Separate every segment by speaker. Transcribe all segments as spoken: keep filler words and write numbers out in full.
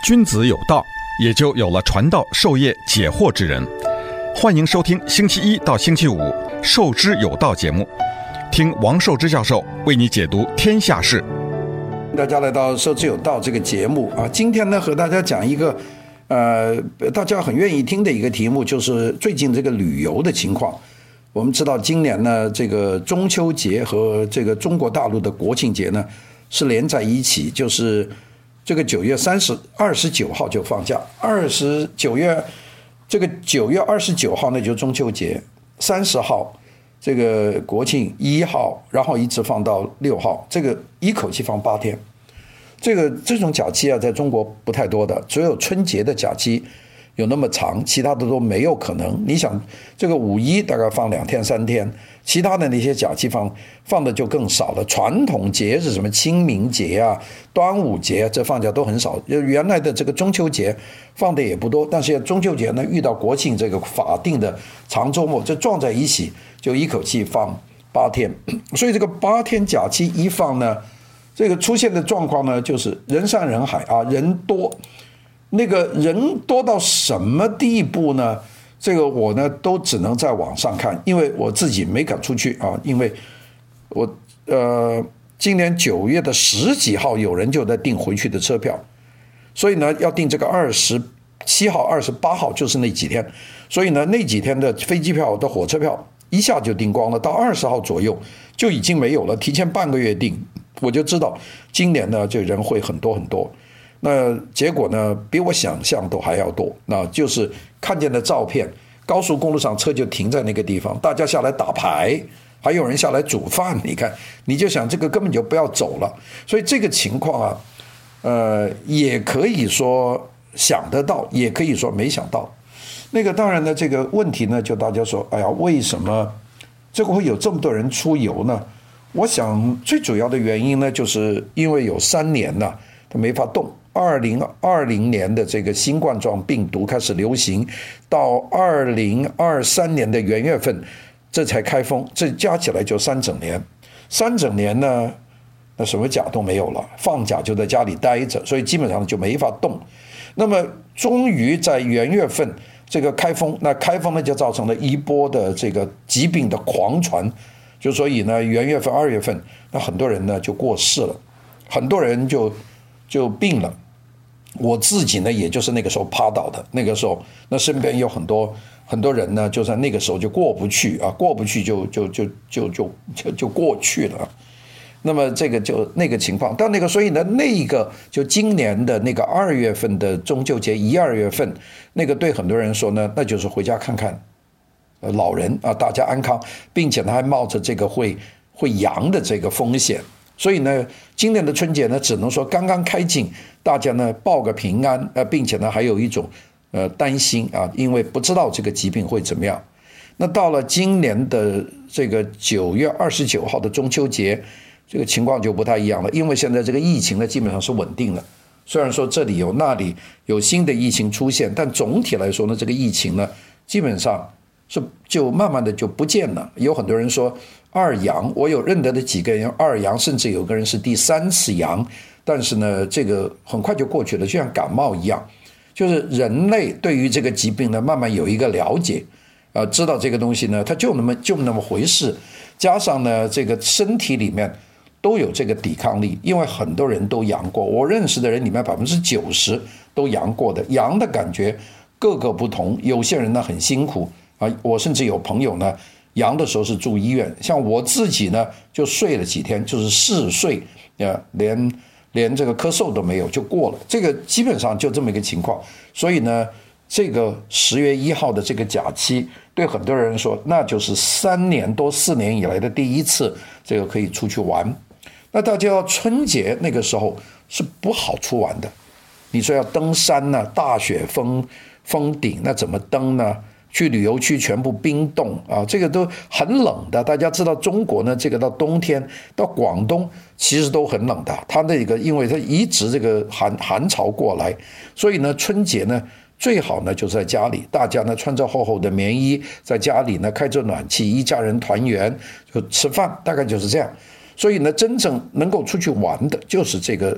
Speaker 1: 君子有道，也就有了传道授业解惑之人。欢迎收听星期一到星期五《授之有道》节目，听王寿之教授为你解读天下事。
Speaker 2: 大家来到《授之有道》这个节目啊，今天呢和大家讲一个呃大家很愿意听的一个题目，就是最近这个旅游的情况。我们知道今年呢，这个中秋节和这个中国大陆的国庆节呢是连在一起，就是这个九月三十、二十九号就放假，二十九月这个九月二十九号那就中秋节，三十号这个国庆，一号，然后一直放到六号，这个一口气放八天。这个这种假期啊，在中国不太多的，只有春节的假期有那么长，其他的都没有可能。你想，这个五一大概放两天三天，其他的那些假期放放的就更少了。传统节日什么清明节啊、端午节啊，这放假都很少。原来的这个中秋节放的也不多，但是中秋节呢遇到国庆这个法定的长周末，这撞在一起，就一口气放八天。所以这个八天假期一放呢，这个出现的状况呢，就是人山人海啊，人多。那个人多到什么地步呢？这个我呢都只能在网上看，因为我自己没敢出去啊。因为我呃，今年九月的十几号，有人就在订回去的车票，所以呢要订这个二十七号、二十八号，就是那几天。所以呢那几天的飞机票的火车票一下就订光了，到二十号左右就已经没有了，提前半个月订，我就知道今年呢这人会很多很多。那结果呢，比我想象都还要多。那就是看见的照片，高速公路上车就停在那个地方，大家下来打牌，还有人下来煮饭。你看，你就想这个根本就不要走了。所以这个情况啊，呃，也可以说想得到，也可以说没想到。那个当然呢，这个问题呢，就大家说，哎呀，为什么这个会有这么多人出游呢？我想最主要的原因呢，就是因为有三年呢，他没法动。二零二零年的这个新冠状病毒开始流行，到二零二三年的元月份，这才开封，这加起来就三整年。三整年呢，那什么假都没有了，放假就在家里待着，所以基本上就没法动。那么终于在元月份这个开封，那开封呢就造成了一波的这个疾病的狂传，就所以呢元月份、二月份，那很多人呢就过世了，很多人就就病了。我自己呢，也就是那个时候趴倒的，那个时候，那身边有很多很多人呢，就在那个时候就过不去啊，过不去就就就就就就就过去了。那么这个就那个情况，但那个所以呢，那个就今年的那个二月份的中秋节一二月份，那个对很多人说呢，那就是回家看看老人啊，大家安康，并且呢还冒着这个会会阳的这个风险。所以呢，今年的春节呢，只能说刚刚开境，大家呢报个平安，呃，并且呢还有一种呃担心啊，因为不知道这个疾病会怎么样。那到了今年的这个九月二十九号的中秋节，这个情况就不太一样了，因为现在这个疫情呢基本上是稳定了，虽然说这里有那里有新的疫情出现，但总体来说呢，这个疫情呢基本上是就慢慢的就不见了。有很多人说二阳，我有认得的几个人二阳，甚至有个人是第三次阳，但是呢这个很快就过去了，就像感冒一样，就是人类对于这个疾病呢慢慢有一个了解，呃，知道这个东西呢它就那么就那么回事，加上呢这个身体里面都有这个抵抗力，因为很多人都阳过，我认识的人里面百分之九十都阳过的，阳的感觉各个不同，有些人呢很辛苦啊，我甚至有朋友呢阳的时候是住医院，像我自己呢就睡了几天，就是嗜睡，呃，连连这个咳嗽都没有就过了，这个基本上就这么一个情况。所以呢，这个十月一号的这个假期，对很多人说，那就是三年多四年以来的第一次，这个可以出去玩。那大家要春节那个时候是不好出玩的，你说要登山呢，大雪封封顶，那怎么登呢？去旅游区全部冰冻啊，这个都很冷的。大家知道中国呢，这个到冬天到广东其实都很冷的。它那个因为它一直这个寒寒潮过来，所以呢春节呢最好呢就是在家里，大家呢穿着厚厚的棉衣，在家里呢开着暖气，一家人团圆就吃饭，大概就是这样。所以呢真正能够出去玩的就是这个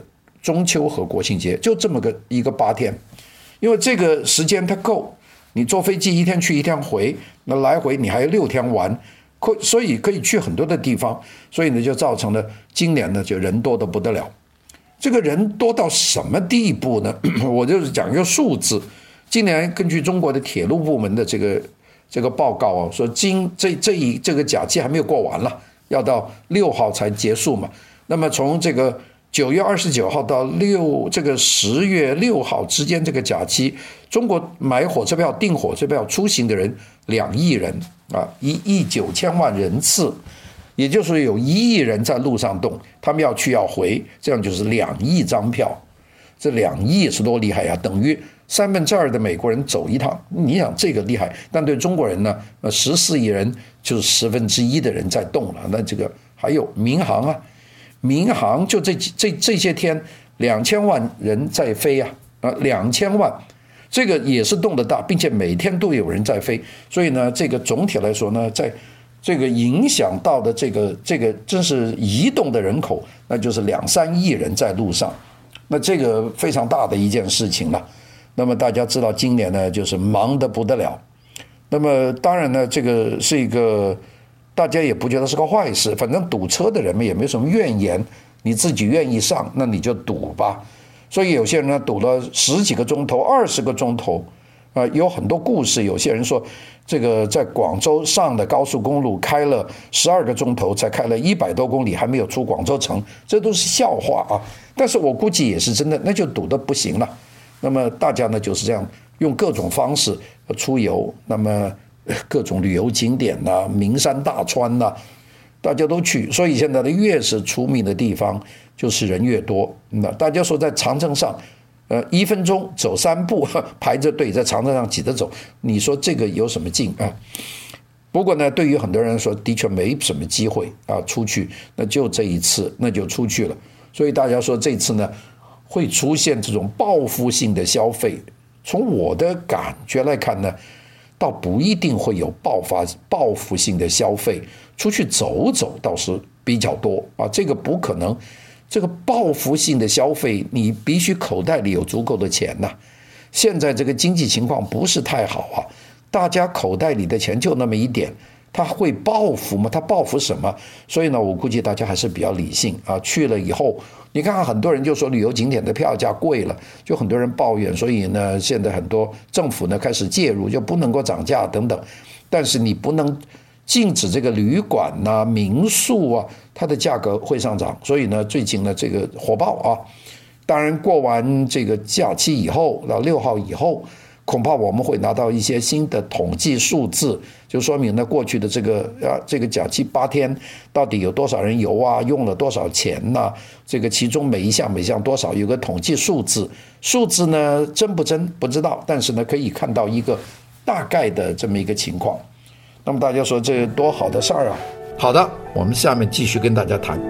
Speaker 2: 中秋和国庆节，就这么个一个八天，因为这个时间它够，你坐飞机一天去一天回，那来回你还有六天玩，所以可以去很多的地方，所以呢就造成了今年呢就人多得不得了。这个人多到什么地步呢？我就是讲一个数字，今年根据中国的铁路部门的这个这个报告啊，说今这这一这个假期还没有过完了，要到六号才结束嘛。那么从这个九月二十九号到六这个十月六号之间这个假期，中国买火车票、订火车票出行的人两亿人啊，一亿九千万人次。也就是说有一亿人在路上动，他们要去要回，这样就是两亿张票，这两亿是多厉害呀！等于三分之二的美国人走一趟，你想这个厉害，但对中国人呢，呃，十四亿人就是十分之一的人在动了。那这个还有民航啊，民航就这这这些天两千万人在飞啊，啊，两千万，这个也是动得大，并且每天都有人在飞，所以呢，这个总体来说呢，在这个影响到的这个这个真是移动的人口，那就是两三亿人在路上，那这个非常大的一件事情了。那么大家知道今年呢就是忙得不得了，那么当然呢这个是一个大家也不觉得是个坏事，反正堵车的人们也没什么怨言，你自己愿意上那你就堵吧。所以有些人呢堵了十几个钟头二十个钟头啊，有很多故事。有些人说这个在广州上的高速公路开了十二个钟头才开了一百多公里，还没有出广州城，这都是笑话啊。但是我估计也是真的，那就堵得不行了。那么大家呢就是这样用各种方式出游，那么各种旅游景点啊，名山大川啊，大家都去。所以现在的越是出名的地方就是人越多。那大家说在长城上呃，一分钟走三步，排着队在长城上挤着走，你说这个有什么劲啊？不过呢，对于很多人来说，的确没什么机会啊，出去那就这一次，那就出去了。所以大家说这次呢，会出现这种报复性的消费。从我的感觉来看呢，倒不一定会有爆发报复性的消费，出去走走倒是比较多啊，这个不可能。这个报复性的消费，你必须口袋里有足够的钱呐、啊。现在这个经济情况不是太好啊，大家口袋里的钱就那么一点，他会报复吗？他报复什么？所以呢，我估计大家还是比较理性啊。去了以后，你看看很多人就说旅游景点的票价贵了，就很多人抱怨，所以呢，现在很多政府呢开始介入，就不能够涨价等等。但是你不能禁止这个旅馆啊、民宿啊，它的价格会上涨。所以呢，最近呢这个火爆啊，当然过完这个假期以后，到六号以后，恐怕我们会拿到一些新的统计数字，就说明呢过去的这个啊这个假期八天到底有多少人游啊，用了多少钱呐、啊？这个其中每一项每一项多少有个统计数字，数字呢真不真不知道，但是呢可以看到一个大概的这么一个情况。那么大家说这多好的事儿啊！好的，我们下面继续跟大家谈。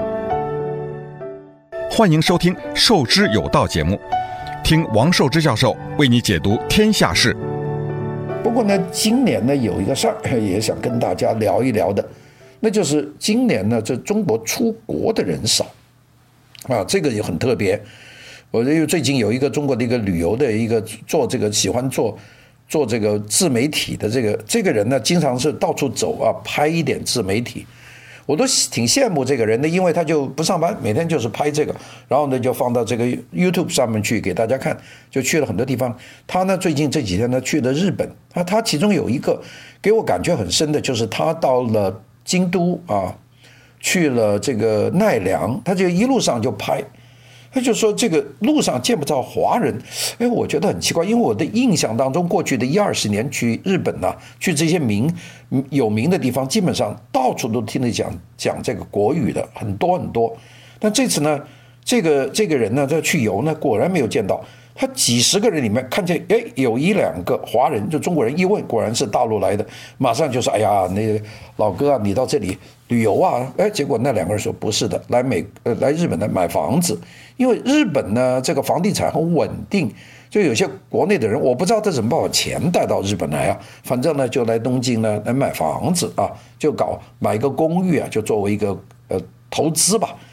Speaker 1: 欢迎收听《受之有道》节目，听王寿之教授为你解读天下事。
Speaker 2: 不过呢，今年呢有一个事儿也想跟大家聊一聊的，那就是今年呢这中国出国的人少啊，这个也很特别。我因为最近有一个中国的一个旅游的一个做这个喜欢做。做这个自媒体的这个这个人呢，经常是到处走啊，拍一点自媒体，我都挺羡慕这个人的，因为他就不上班，每天就是拍这个，然后呢就放到这个 YouTube 上面去给大家看，就去了很多地方。他呢最近这几天呢去了日本，他他其中有一个给我感觉很深的，就是他到了京都啊，去了这个奈良，他就一路上就拍。他就说这个路上见不到华人，哎，我觉得很奇怪，因为我的印象当中，过去的一二十年去日本呐、啊，去这些名有名的地方，基本上到处都听得讲讲这个国语的，很多很多。但这次呢，这个这个人呢，在去游呢，果然没有见到。他几十个人里面看见，哎，有一两个华人，就中国人，一问果然是大陆来的，马上就说，哎呀，那老哥啊，你到这里旅游啊？哎，结果那两个人说不是的，来美呃来日本来买房子，因为日本呢这个房地产很稳定，就有些国内的人我不知道他怎么把钱带到日本来啊，反正呢就来东京呢来买房子啊，就搞买一个公寓啊，就作为一个呃投资吧。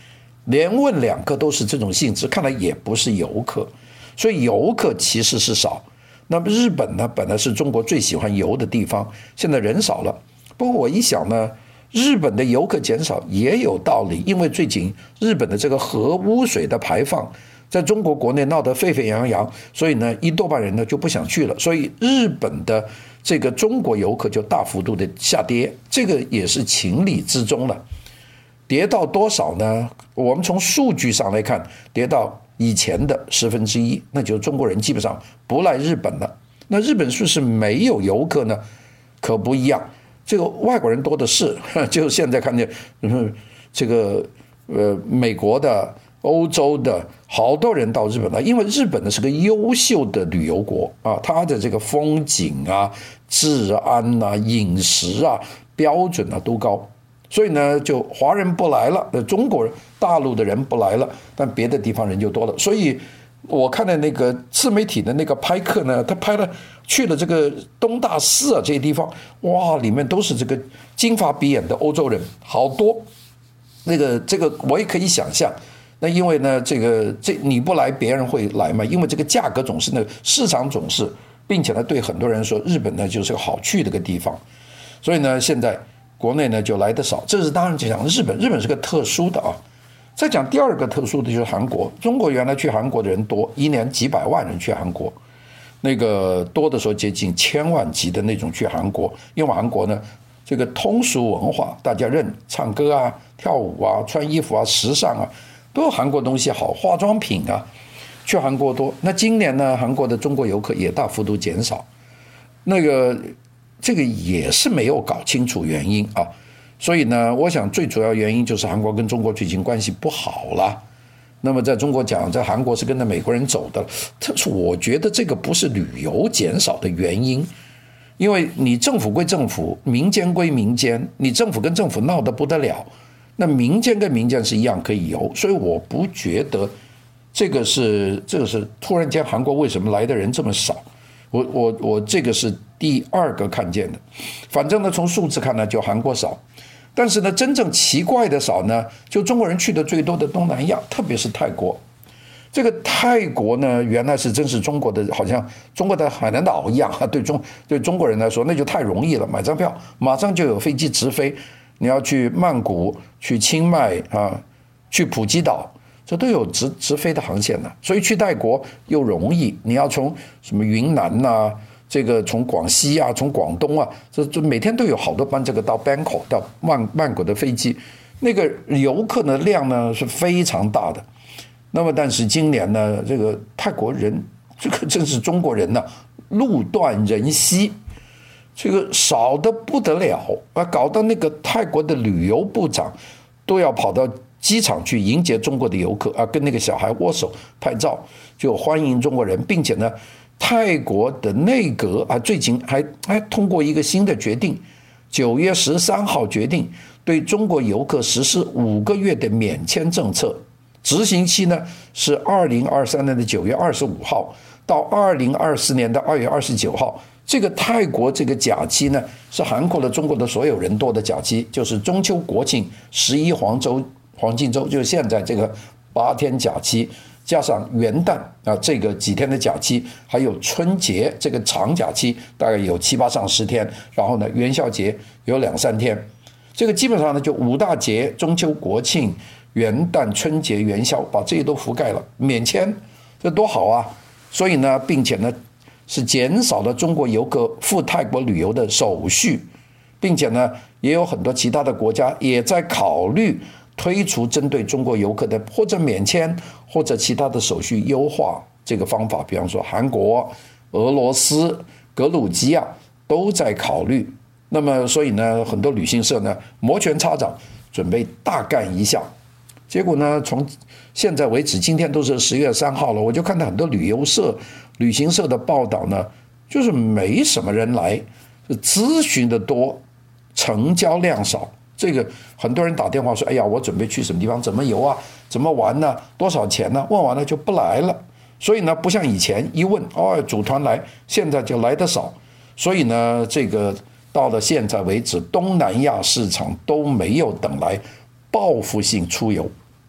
Speaker 2: 连问两个都是这种性质，看来也不是游客，所以游客其实是少。那么日本呢，本来是中国最喜欢游的地方，现在人少了。不过我一想呢，日本的游客减少也有道理，因为最近日本的这个核污水的排放在中国国内闹得沸沸扬扬，所以呢一多半人呢就不想去了，所以日本的这个中国游客就大幅度的下跌，这个也是情理之中了。跌到多少呢？我们从数据上来看，跌到以前的十分之一，那就是中国人基本上不来日本了。那日本是不是没有游客呢？可不一样，这个外国人多的是，就现在看见，嗯，这个呃美国的、欧洲的好多人到日本来，因为日本呢是个优秀的旅游国啊，它的这个风景啊、治安啊、饮食啊标准啊都高。所以呢，就华人不来了，中国大陆的人不来了，但别的地方人就多了。所以我看的那个自媒体的那个拍客呢，他拍了去了这个东大寺啊这些地方，哇，里面都是这个金发碧眼的欧洲人，好多。那个这个我也可以想象，那因为呢，这个这你不来，别人会来嘛？因为这个价格总是那个市场总是，并且呢，对很多人说，日本呢就是个好去的个地方，所以呢，现在。国内呢就来得少，这是当然讲日本，日本是个特殊的啊。再讲第二个特殊的就是韩国，中国原来去韩国的人多，一年几百万人去韩国，那个多的时候接近千万级的那种去韩国，因为韩国呢这个通俗文化大家认，唱歌啊、跳舞啊、穿衣服啊、时尚啊，都有韩国东西好，化妆品啊，去韩国多。那今年呢，韩国的中国游客也大幅度减少，那个。这个也是没有搞清楚原因啊，所以呢，我想最主要原因就是韩国跟中国最近关系不好了。那么在中国讲，在韩国是跟着美国人走的，但是我觉得这个不是旅游减少的原因，因为你政府归政府，民间归民间，你政府跟政府闹得不得了，那民间跟民间是一样可以游，所以我不觉得这个是这个是突然间韩国为什么来的人这么少。我我我这个是第二个看见的，反正呢从数字看呢就韩国少，但是呢真正奇怪的少呢，就中国人去的最多的东南亚，特别是泰国。这个泰国呢原来是真是中国的，好像中国的海南岛一样啊，对中对中国人来说那就太容易了，买张票马上就有飞机直飞，你要去曼谷、去清迈啊、去普吉岛。这都有直直飞的航线呢，所以去泰国又容易。你要从什么云南呐、啊，这个从广西啊，从广东啊，这这每天都有好多班这个到 Bangkok 到曼曼谷的飞机，那个游客的量呢是非常大的。那么但是今年呢，这个泰国人，这个真是中国人呢、啊，路断人稀，这个少得不得了啊，搞到那个泰国的旅游部长都要跑到。机场去迎接中国的游客啊，跟那个小孩握手拍照，就欢迎中国人，并且呢，泰国的内阁啊，最近还还通过一个新的决定，九月十三号决定对中国游客实施五个月的免签政策，执行期呢是二零二三年的九月二十五号到二零二四年的二月二十九号。这个泰国这个假期呢，是涵盖了中国的所有人多的假期，就是中秋、国庆、十一黄周。黄金周就是现在这个八天假期，加上元旦啊这个几天的假期，还有春节这个长假期，大概有七八上十天，然后呢元宵节有两三天，这个基本上呢就五大节，中秋、国庆、元旦、春节、元宵，把这些都覆盖了，免签，这多好啊！所以呢，并且呢是减少了中国游客赴泰国旅游的手续，并且呢也有很多其他的国家也在考虑。推出针对中国游客的或者免签或者其他的手续优化这个方法，比方说韩国、俄罗斯、格鲁吉亚都在考虑。那么所以呢，很多旅行社呢摩拳擦掌，准备大干一下。结果呢，从现在为止，今天都是十月三号了，我就看到很多旅游社、旅行社的报道呢，就是没什么人来，咨询的多，成交量少。这个很多人打电话说，哎呀，我准备去什么地方，怎么游啊，怎么玩呢、啊，多少钱呢、啊？问完了就不来了。所以呢，不像以前一问，哦，组团来，现在就来得少。所以呢，这个到了现在为止，东南亚市场都没有等来报复性出游，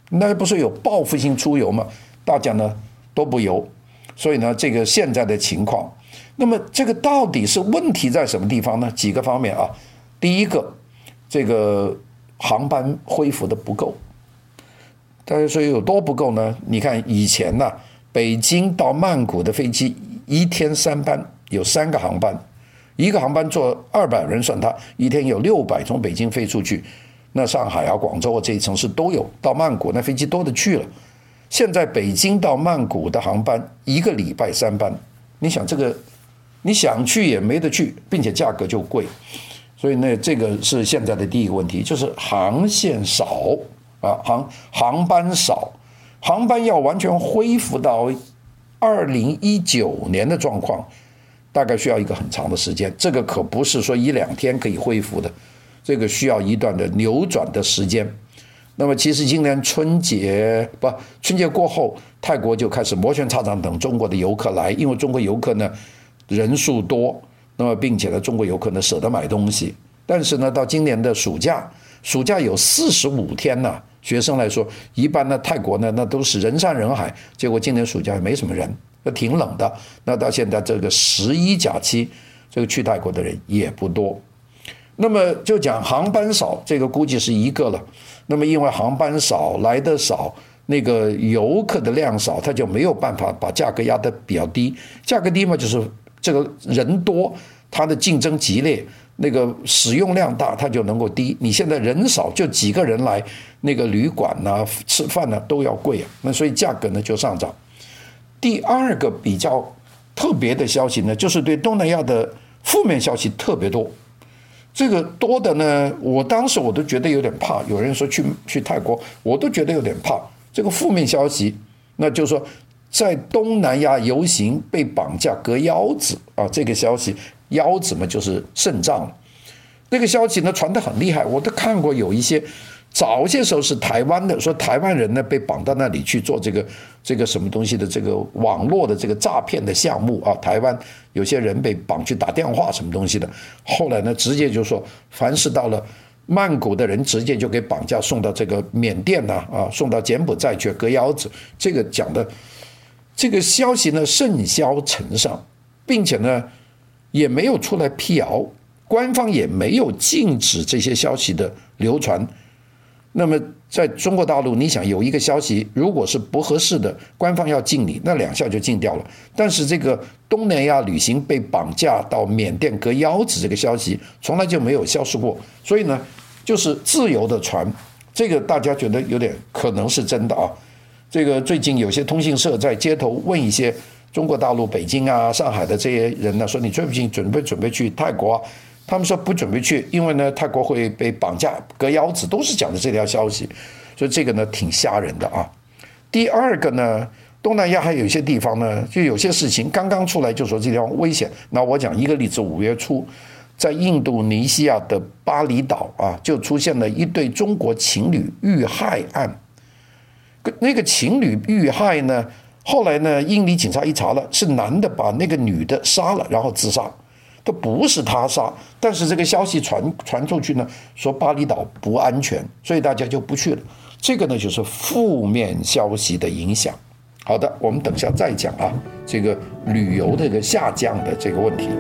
Speaker 2: 那不是有报复性出游吗？大家呢都不游，所以呢，这个现在的情况，那么这个到底是问题在什么地方呢？几个方面啊，第一个，这个航班恢复的不够。大家说有多不够呢？你看以前呢、啊，北京到曼谷的飞机一天三班，有三个航班，一个航班坐二百人算它，一天有六百从北京飞出去。那上海啊、广州啊这些城市都有，到曼谷那飞机多的去了。现在北京到曼谷的航班一个礼拜三班，你想这个，你想去也没得去，并且价格就贵，所以呢，这个是现在的第一个问题，就是航线少啊，航航班少，航班要完全恢复到二零一九年的状况，大概需要一个很长的时间，这个可不是说一两天可以恢复的。这个需要一段的扭转的时间。那么其实今年春节不春节过后，泰国就开始摩拳擦掌等中国的游客来，因为中国游客呢人数多，那么并且呢中国游客呢舍得买东西。但是呢到今年的暑假，暑假有四十五天呢、啊，学生来说，一般呢泰国呢那都是人山人海，结果今年暑假也没什么人，挺冷的。那到现在这个十一假期，这个去泰国的人也不多。那么就讲航班少，这个估计是一个了。那么因为航班少，来的少，那个游客的量少，他就没有办法把价格压得比较低。价格低嘛，就是这个人多，它的竞争激烈，那个使用量大，它就能够低。你现在人少，就几个人来，那个旅馆啊、吃饭啊都要贵啊，那所以价格呢就上涨。第二个比较特别的消息呢，就是对东南亚的负面消息特别多。这个多的呢，我当时我都觉得有点怕。有人说去去泰国，我都觉得有点怕。这个负面消息，那就是说，在东南亚游行被绑架割腰子啊，这个消息，腰子嘛就是肾脏。这个消息呢传得很厉害，我都看过有一些。早些时候是台湾的，说台湾人呢被绑到那里去做这个这个什么东西的这个网络的这个诈骗的项目啊，台湾有些人被绑去打电话什么东西的，后来呢直接就说，凡是到了曼谷的人直接就给绑架送到这个缅甸呐 啊, 啊，送到柬埔寨去割腰子，这个讲的这个消息呢甚嚣尘上，并且呢也没有出来辟谣，官方也没有禁止这些消息的流传。那么在中国大陆，你想有一个消息，如果是不合适的，官方要禁你，那两下就禁掉了。但是这个东南亚旅行被绑架到缅甸割腰子这个消息，从来就没有消失过。所以呢，就是自由的传，这个大家觉得有点可能是真的啊。这个最近有些通讯社在街头问一些中国大陆北京啊、上海的这些人呢，说你最近准备准备去泰国啊？他们说不准备去，因为呢泰国会被绑架割腰子，都是讲的这条消息，所以这个呢挺吓人的啊。第二个呢，东南亚还有一些地方呢，就有些事情刚刚出来就说这地方危险。那我讲一个例子，五月初在印度尼西亚的巴厘岛啊，就出现了一对中国情侣遇害案。那个情侣遇害呢，后来呢印尼警察一查了，是男的把那个女的杀了，然后自杀。都不是他杀，但是这个消息传传出去呢，说巴厘岛不安全，所以大家就不去了。这个呢就是负面消息的影响。好的，我们等下再讲啊，这个旅游的一个下降的这个问题。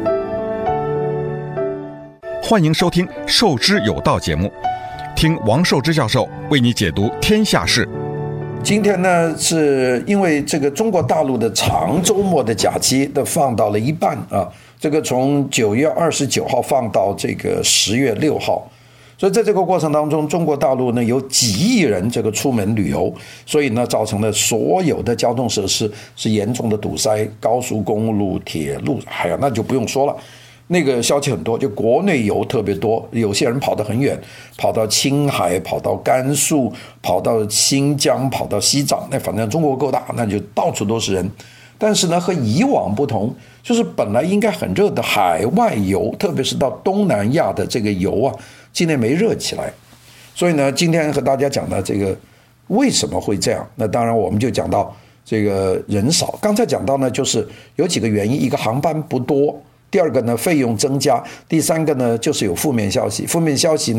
Speaker 1: 欢迎收听《受之有道》节目，听王寿之教授为你解读天下事。
Speaker 2: 今天呢，是因为这个中国大陆的长周末的假期都放到了一半啊。这个从九月二十九号放到这个十月六号，所以在这个过程当中，中国大陆呢有几亿人这个出门旅游，所以呢造成了所有的交通设施是严重的堵塞，高速公路、铁路，哎呀，那就不用说了。那个消息很多，就国内游特别多，有些人跑得很远，跑到青海，跑到甘肃，跑到新疆，跑到西藏，那反正中国够大，那就到处都是人。但是呢，和以往不同，就是本来应该很热的海外游，特别是到东南亚的这个游啊，今年没热起来。所以呢，今天和大家讲的这个为什么会这样？那当然我们就讲到这个人少。刚才讲到呢，就是有几个原因，一个航班不多，第二个呢费用增加，第三个呢就是有负面消息。负面消息呢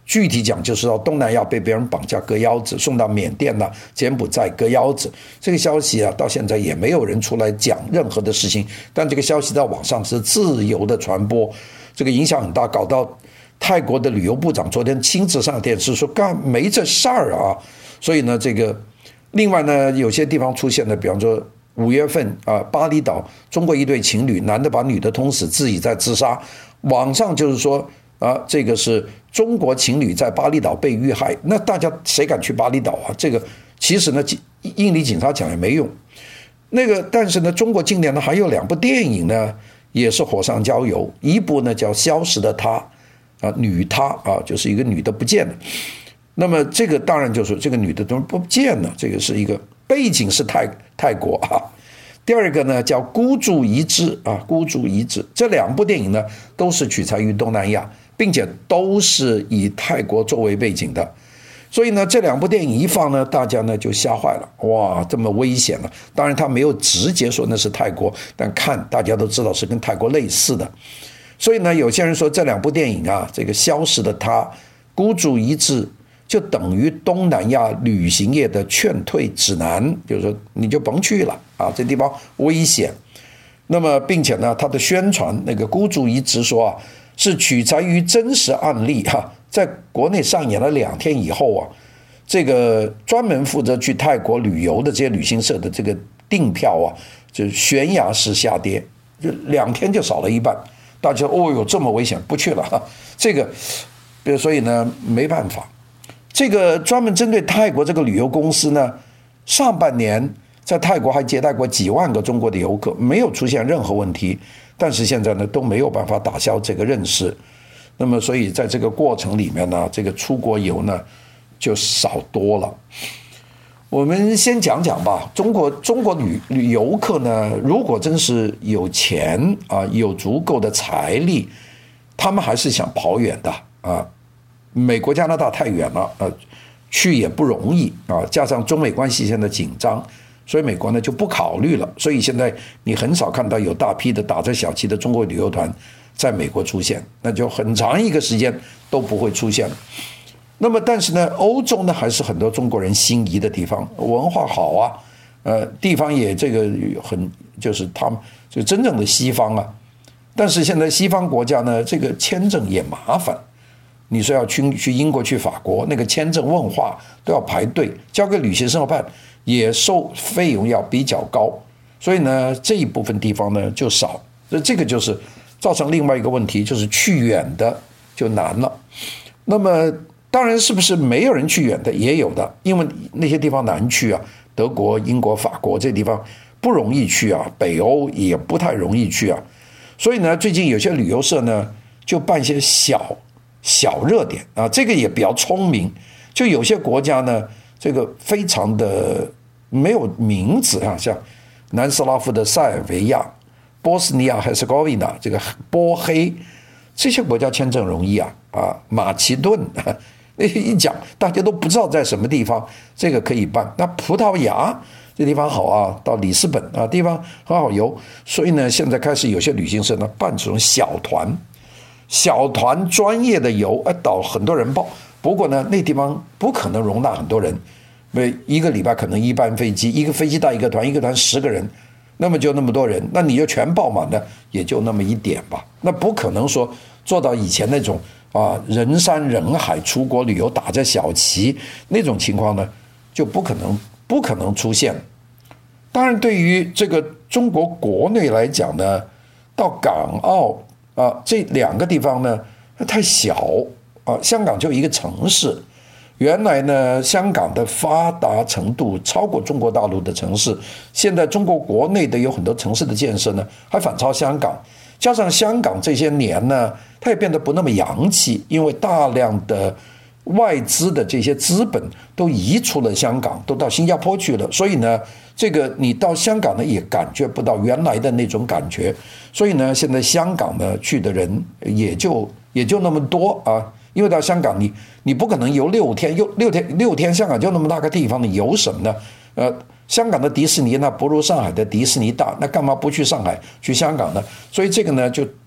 Speaker 2: 具体讲就是到东南亚被别人绑架割腰子，送到缅甸呐、柬埔寨割腰子。这个消息啊，到现在也没有人出来讲任何的事情，但这个消息在网上是自由的传播，这个影响很大，搞到泰国的旅游部长昨天亲自上电视说干没这事儿啊。所以呢，这个另外呢，有些地方出现了，比方说五月份啊，巴厘岛中国一对情侣，男的把女的捅死，自己在自杀，网上就是说啊，这个是中国情侣在巴厘岛被遇害，那大家谁敢去巴厘岛啊？这个其实呢，印尼警察讲也没用。那个，但是呢，中国今年呢还有两部电影呢，也是火上浇油。一部呢叫《消失的她》，啊，女她啊，就是一个女的不见了。那么这个当然就是这个女的都不见了，这个是一个背景是泰泰国啊。第二个呢叫《孤注一掷》啊，《孤注一掷》这两部电影呢都是取材于东南亚，并且都是以泰国作为背景的。所以呢，这两部电影一放呢，大家呢就吓坏了，哇，这么危险了！当然他没有直接说那是泰国，但看大家都知道是跟泰国类似的。所以呢，有些人说这两部电影啊，这个消失的她、孤注一掷，就等于东南亚旅行业的劝退指南，就是说你就甭去了啊，这地方危险。那么，并且呢，他的宣传那个孤注一掷说啊，是取材于真实案例哈、啊，在国内上演了两天以后啊，这个专门负责去泰国旅游的这些旅行社的这个订票啊，就悬崖式下跌，就两天就少了一半。大家哦哟，这么危险，不去了哈。这个，所以呢，没办法。这个专门针对泰国这个旅游公司呢，上半年在泰国还接待过几万个中国的游客，没有出现任何问题。但是现在呢，都没有办法打消这个认识。那么，所以在这个过程里面呢，这个出国游呢就少多了。我们先讲讲吧，中国中国旅旅游客呢，如果真是有钱啊，有足够的财力，他们还是想跑远的啊。美国、加拿大太远了，呃，去也不容易啊。加上中美关系现在紧张，所以美国呢就不考虑了。所以现在你很少看到有大批的打着小旗的中国旅游团在美国出现，那就很长一个时间都不会出现。那么，但是呢，欧洲呢还是很多中国人心仪的地方，文化好啊，呃，地方也这个很就是他们就真正的西方啊。但是现在西方国家呢，这个签证也麻烦。你说要去去英国、去法国，那个签证问话都要排队，交给旅行社办也收费用要比较高，所以呢，这一部分地方呢就少，所以这个就是造成另外一个问题，就是去远的就难了。那么当然是不是没有人去远的也有的，因为那些地方难去啊，德国、英国、法国这地方不容易去啊，北欧也不太容易去啊，所以呢，最近有些旅游社呢就办一些小。小热点啊，这个也比较聪明。就有些国家呢，这个非常的没有名字啊，像南斯拉夫的塞尔维亚、波斯尼亚海斯哥维那、这个波黑这些国家签证容易啊啊，马其顿啊，一讲大家都不知道在什么地方，这个可以办。那葡萄牙这地方好啊，到里斯本啊，地方很好游。所以呢，现在开始有些旅行社呢办这种小团。小团专业的游，哎，导很多人报。不过呢，那地方不可能容纳很多人，因为一个礼拜可能一班飞机，一个飞机带一个团，一个团十个人，那么就那么多人，那你就全报满了，也就那么一点吧。那不可能说做到以前那种啊人山人海出国旅游打着小旗那种情况呢，就不可能不可能出现。当然，对于这个中国国内来讲呢，到港澳。啊，这两个地方呢太小啊，香港就一个城市，原来呢香港的发达程度超过中国大陆的城市，现在中国国内的有很多城市的建设呢还反超香港，加上香港这些年呢它也变得不那么洋气，因为大量的外资的这些资本都移出了香港，都到新加坡去了，所以呢这个你到香港呢也感觉不到原来的那种感觉，所以呢现在香港呢去的人也就也就那么多啊，因为到香港你你不可能游六天，游六天六天香港就那么大个地方，你游什么呢？呃，香港的迪士尼那不如上海的迪士尼大，那干嘛不去上海去香港呢？所以这个呢就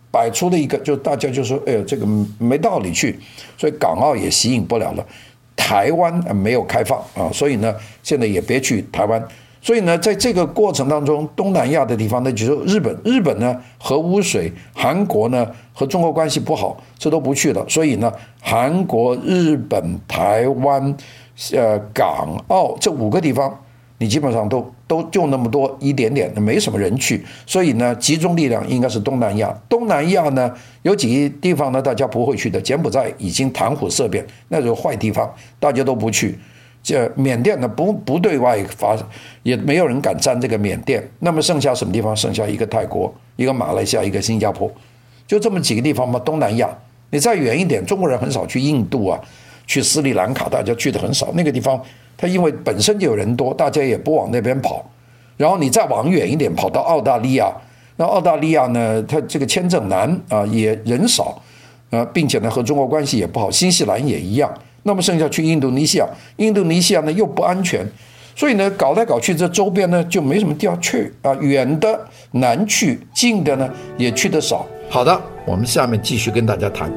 Speaker 2: 摆出了一个，就大家就说，哎呦，这个没道理去，所以港澳也吸引不了了。台湾没有开放啊，所以呢，现在也别去台湾。所以呢，在这个过程当中，东南亚的地方呢，就是日本，日本呢核污水，韩国呢和中国关系不好，这都不去了。所以呢，韩国、日本、台湾、呃港澳这五个地方，你基本上都都就那么多一点点，没什么人去。所以呢，集中力量应该是东南亚。东南亚呢，有几个地方呢，大家不会去的，柬埔寨已经谈虎色变，那是坏地方，大家都不去。这缅甸呢不不对外发，也没有人敢沾这个缅甸。那么剩下什么地方？剩下一个泰国，一个马来西亚，一个新加坡，就这么几个地方嘛。东南亚，你再远一点，中国人很少去印度啊，去斯里兰卡，大家去的很少。那个地方，它因为本身就有人多，大家也不往那边跑。然后你再往远一点，跑到澳大利亚，那澳大利亚呢，它这个签证难啊，也人少，呃，并且呢和中国关系也不好。新西兰也一样。那么剩下去印度尼西亚，印度尼西亚呢又不安全，所以呢搞来搞去，这周边呢就没什么地方去啊，远的难去，近的呢也去得少。好的，我们下面继续跟大家谈。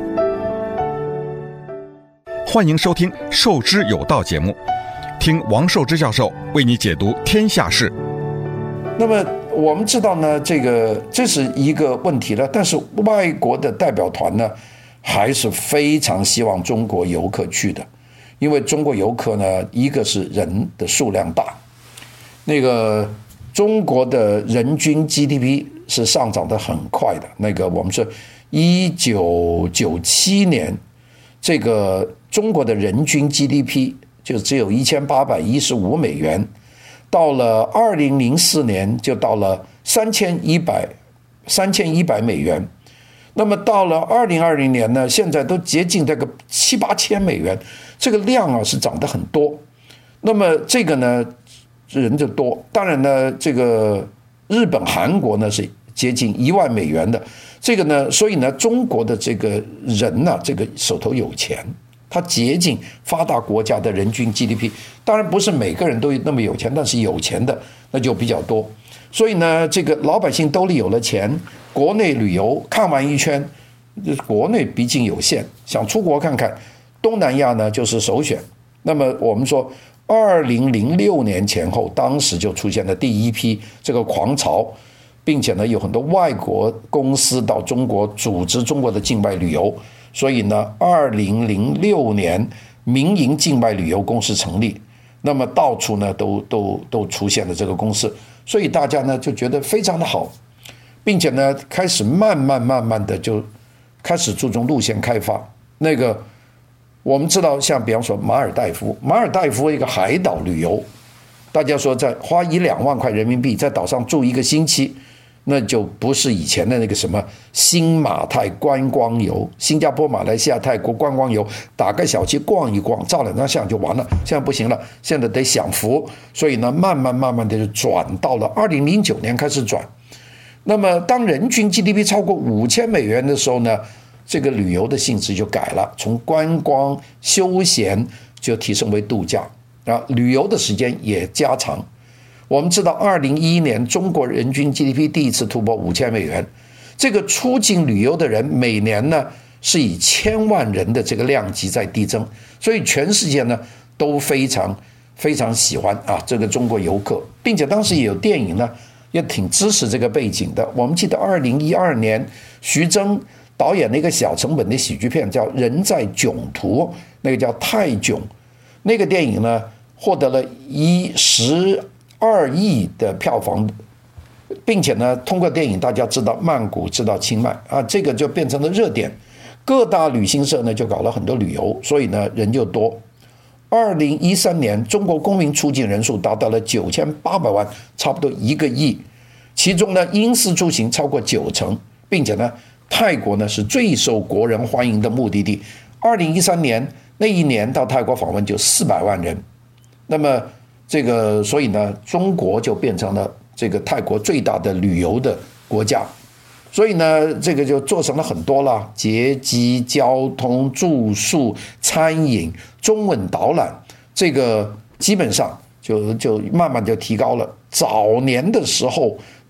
Speaker 1: 欢迎收听《受之有道》节目，听王寿之教授为你解读天下事。
Speaker 2: 那么我们知道呢，这个这是一个问题了，但是外国的代表团呢，还是非常希望中国游客去的，因为中国游客呢，一个是人的数量大，那个中国的人均 G D P 是上涨得很快的。那个我们说，一九九七年，这个中国的人均 G D P 就只有一千八百一十五美元，到了二零零四年就到了三千一百三千一百美元。那么到了二零二零年呢，现在都接近这个七八千美元，这个量啊是涨得很多。那么这个呢，人就多。当然呢，这个日本、韩国呢是接近一万美元的。这个呢，所以呢，中国的这个人呢、啊，这个手头有钱，他接近发达国家的人均 G D P。当然不是每个人都那么有钱，但是有钱的那就比较多。所以呢，这个老百姓兜里有了钱，国内旅游看完一圈，国内毕竟有限，想出国看看，东南亚呢就是首选。那么我们说，二零零六年前后，当时就出现了第一批这个狂潮，并且呢有很多外国公司到中国组织中国的境外旅游，所以呢，二零零六年民营境外旅游公司成立，那么到处呢都都都出现了这个公司。所以大家呢就觉得非常的好，并且呢开始慢慢慢慢的就开始注重路线开发。那个我们知道，像比方说马尔代夫，马尔代夫一个海岛旅游，大家说在花一两万块人民币在岛上住一个星期，那就不是以前的那个什么新马泰观光游，新加坡、马来西亚、泰国观光游，打个小旗逛一逛，照两张相就完了。现在不行了，现在得享福，所以呢，慢慢慢慢的就转到了二零零九年开始转。那么当人均 G D P 超过五千美元的时候呢，这个旅游的性质就改了，从观光休闲就提升为度假啊，旅游的时间也加长。我们知道，二零一一年中国人均 G D P 第一次突破五千美元，这个出境旅游的人每年呢是以千万人的这个量级在递增，所以全世界呢都非常非常喜欢啊这个中国游客，并且当时也有电影呢也挺支持这个背景的。我们记得二零一二年徐峥导演的一个小成本的喜剧片叫《人在囧途》，那个叫泰囧，那个电影呢获得了一十二亿的票房，并且呢，通过电影大家知道曼谷，知道清迈啊，这个就变成了热点。各大旅行社呢就搞了很多旅游，所以呢人就多。二零一三年，中国公民出境人数达到了九千八百万，差不多一个亿。其中呢，因私出行超过九成，并且呢，泰国呢是最受国人欢迎的目的地。二零一三年那一年到泰国访问就四百万人，那么。这个，所以呢，中国就变成了这个泰国最大的旅游的国家，所以呢，这个就做成了很多了，接机、交通、住宿、餐饮、中文导览，这个基本上就就慢慢就提高了。早年的时候，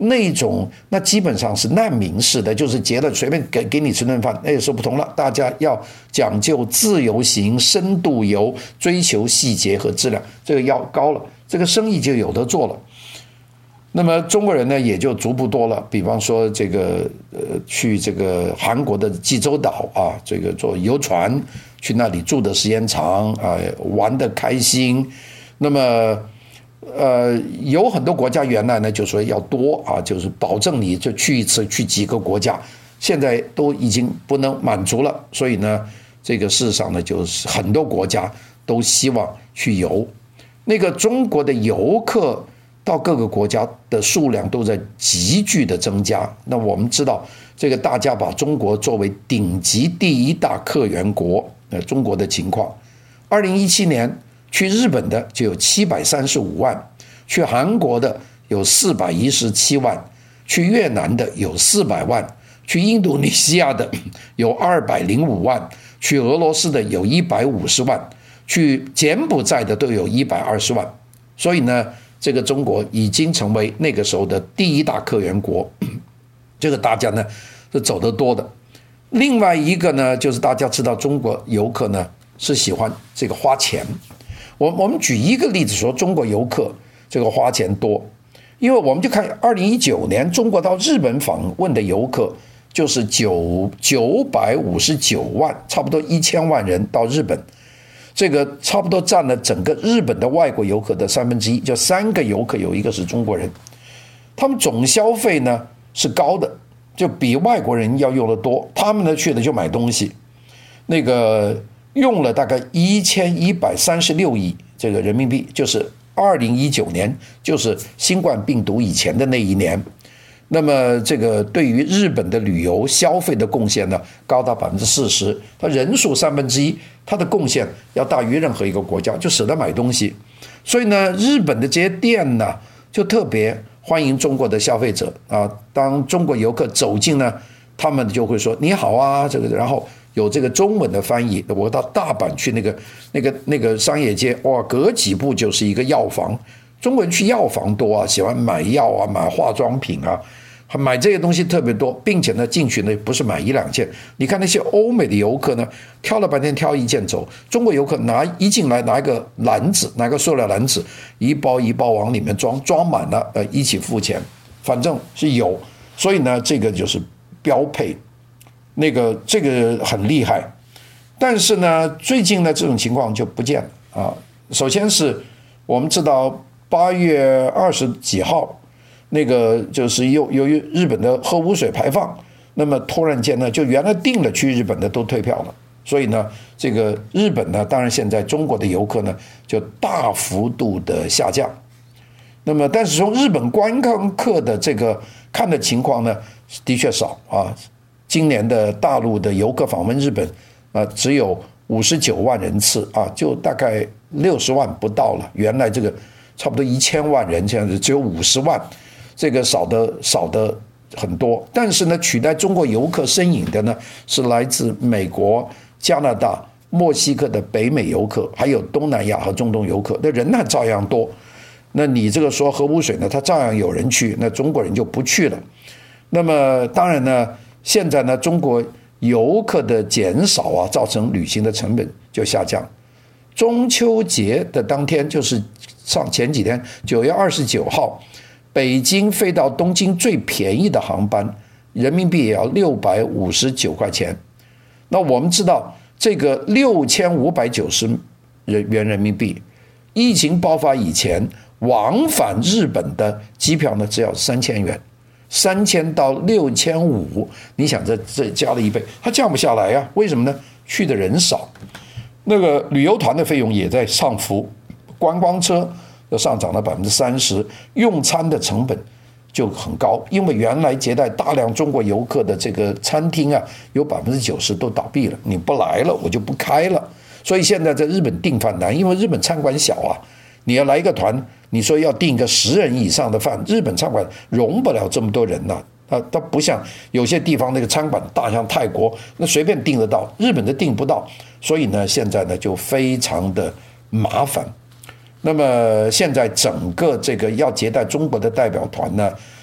Speaker 2: 那种那基本上是难民式的，就是结了随便给给你吃顿饭。那个时候不同了，大家要讲究自由行、深度游，追求细节和质量，这个要高了，这个生意就有得做了。那么中国人呢也就逐步多了，比方说这个呃去这个韩国的济州岛啊，这个坐游船去那里住的时间长啊，玩得开心。那么呃，有很多国家原来呢就说要多啊，就是保证你就去一次去几个国家，现在都已经不能满足了，所以呢，这个事实上呢，就是很多国家都希望去游。那个中国的游客到各个国家的数量都在急剧的增加。那我们知道，这个大家把中国作为顶级第一大客源国，呃，中国的情况，二零一七年。去日本的就有七百三十五万，去韩国的有四百一十七万，去越南的有四百万，去印度尼西亚的有二百零五万，去俄罗斯的有一百五十万，去柬埔寨的都有一百二十万。所以呢，这个中国已经成为那个时候的第一大客源国，这个大家呢是走得多的。另外一个呢，就是大家知道中国游客呢是喜欢这个花钱。我我们举一个例子说，中国游客这个花钱多，因为我们就看二零一九年中国到日本访问的游客就是九九百五十九万，差不多一千万人到日本，这个差不多占了整个日本的外国游客的三分之一，就三个游客有一个是中国人，他们总消费呢是高的，就比外国人要用的多，他们呢去的就买东西，那个。用了大概一千一百三十六亿这个人民币，就是二零一九年，就是新冠病毒以前的那一年。那么这个对于日本的旅游消费的贡献呢，高达百分之四十。它人数三分之一，它的贡献要大于任何一个国家，就舍得买东西。所以呢，日本的这些店呢，就特别欢迎中国的消费者啊。当中国游客走进呢，他们就会说你好啊，这个然后。有这个中文的翻译，我到大阪去那个那个那个商业街，哇，隔几步就是一个药房，中国人去药房多啊，喜欢买药啊，买化妆品啊，买这些东西特别多，并且呢进去呢不是买一两件，你看那些欧美的游客呢，挑了半天挑一件走，中国游客拿一进来拿一个篮子，拿个塑料篮子，一包一包往里面装，装满了呃一起付钱，反正是有，所以呢这个就是标配。那个这个很厉害，但是呢，最近呢这种情况就不见了啊。首先是我们知道八月二十几号，那个就是由由于日本的核污水排放，那么突然间呢，就原来订了去日本的都退票了，所以呢，这个日本呢，当然现在中国的游客呢就大幅度的下降。那么，但是从日本观光客的这个看的情况呢，的确少啊。今年的大陆的游客访问日本啊，只有五十九万人次啊，就大概六十万不到了。原来这个差不多一千万人，现在只有五十万，这个少的少的很多。但是呢，取代中国游客身影的呢，是来自美国、加拿大、墨西哥的北美游客，还有东南亚和中东游客，那人呢照样多。那你这个说核污水呢，它照样有人去，那中国人就不去了。那么当然呢。现在呢，中国游客的减少啊，造成旅行的成本就下降。中秋节的当天，就是上前几天，九月二十九号，北京飞到东京最便宜的航班，人民币也要六百五十九块钱。那我们知道，这个六千五百九十元人民币，疫情爆发以前，往返日本的机票呢，只要三千元。三千到六千五，你想这这加了一倍，它降不下来呀？为什么呢？去的人少，那个旅游团的费用也在上浮，观光车又上涨了百分之三十，用餐的成本就很高，因为原来接待大量中国游客的这个餐厅啊，有百分之九十都倒闭了，你不来了，我就不开了。所以现在在日本订饭难，因为日本餐馆小啊。你要来一个团，你说要订一个十人以上的饭，日本餐馆容不了这么多人呐、啊。它它不像有些地方那个餐馆大，像泰国那随便订得到，日本的订不到，所以呢，现在呢就非常的麻烦。那么现在整个这个要接待中国的代表团呢，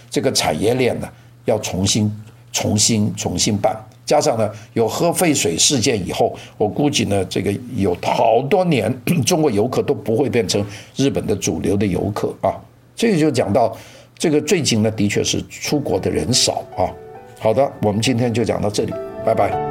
Speaker 2: 这个产业链呢要重新、重新、重新办。加上呢，有核废水事件以后，我估计呢，这个有好多年中国游客都不会变成日本的主流的游客啊。这个就讲到这个最近呢，的确是出国的人少啊。好的，我们今天就讲到这里，拜拜。